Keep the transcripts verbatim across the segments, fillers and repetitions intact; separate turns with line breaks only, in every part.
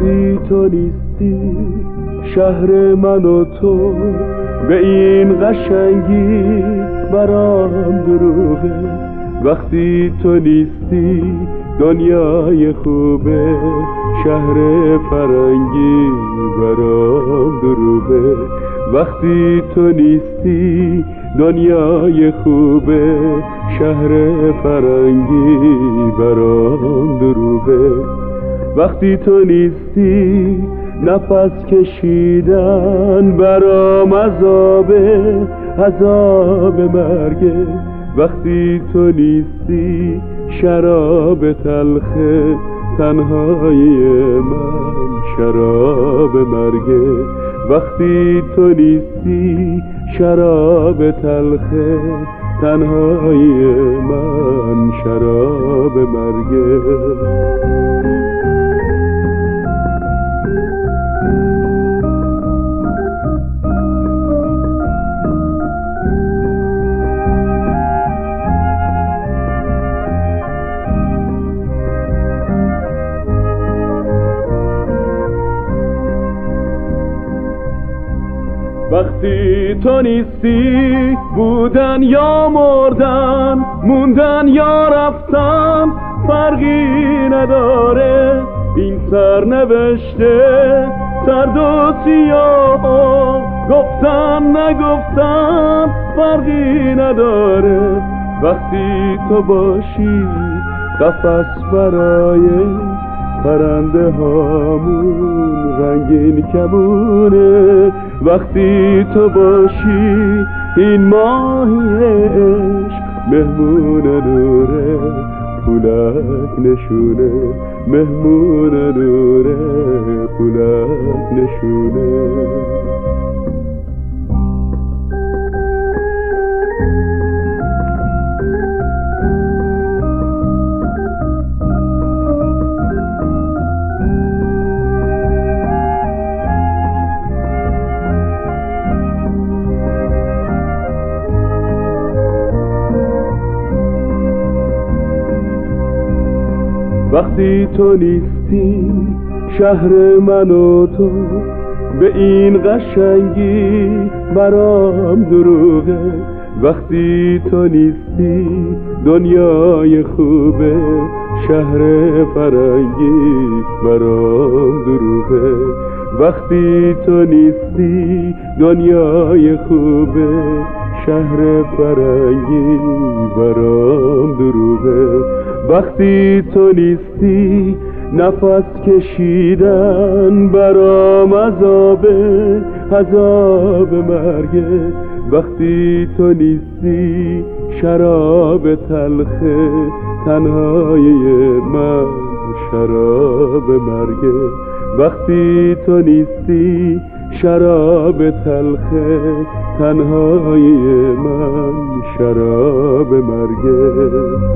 وقتی تو نیستی شهر من و تو به این قشنگی برام دروغه. وقتی تو نیستی دنیای خوبه، شهر فرنگی برام دروغه. وقتی تو نیستی دنیای خوبه، شهر فرنگی برام دروغه. وقتی تو نیستی نفس کشیدن برام عذابه، عذاب مرگه. وقتی تو نیستی شراب تلخه، تنهایی من شراب مرگه. وقتی تو نیستی شراب تلخه، تنهایی من شراب مرگه. وقتی تو نیستی بودن یا مردن، موندن یا رفتن فرقی نداره. این سرنوشته سرد و سیاه، گفتن نگفتن فرقی نداره. وقتی تو باشی قفس برای پرنده هامون رنگین کمونه. وقتی تو باشی این ماهی عشق مهمون نوره، پولک نشونه. مهمون نوره، پولک نشونه. وقتی تو نیستی شهر من و تو به این قشنگی برام دروغه. وقتی تو نیستی دنیای خوبه، شهر فرنگی برام دروغه. وقتی تو نیستی دنیای خوبه، شهر فرنگی برام دروغه. وقتی تو نیستی نفس کشیدن برام عذابه، عذاب مرگه. وقتی تو نیستی شراب تلخه، تنهایی من شراب مرگه. وقتی تو نیستی شراب تلخه، تنهایی من شراب مرگه.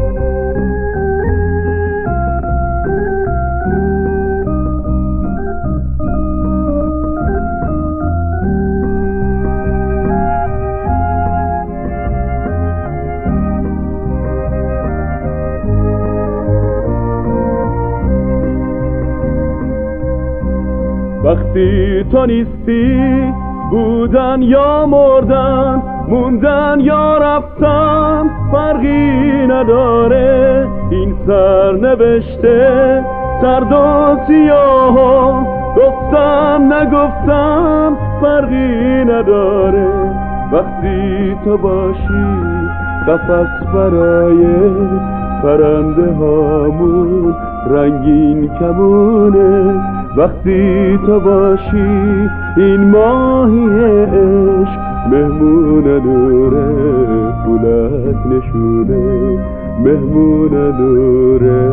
وقتی تو نیستی بودن یا مردن، موندن یا رفتن فرقی نداره. این سرنوشته سرد و سیاه، گفتن نگفتن فرقی نداره. وقتی تو باشی قفس برای پرنده هامون رنگین کمونه. وقتی تو باشی این ماهی عشق مهمون نوره، پولک نشونه. مهمون نوره،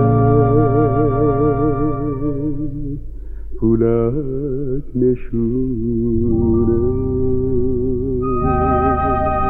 پولک نشونه.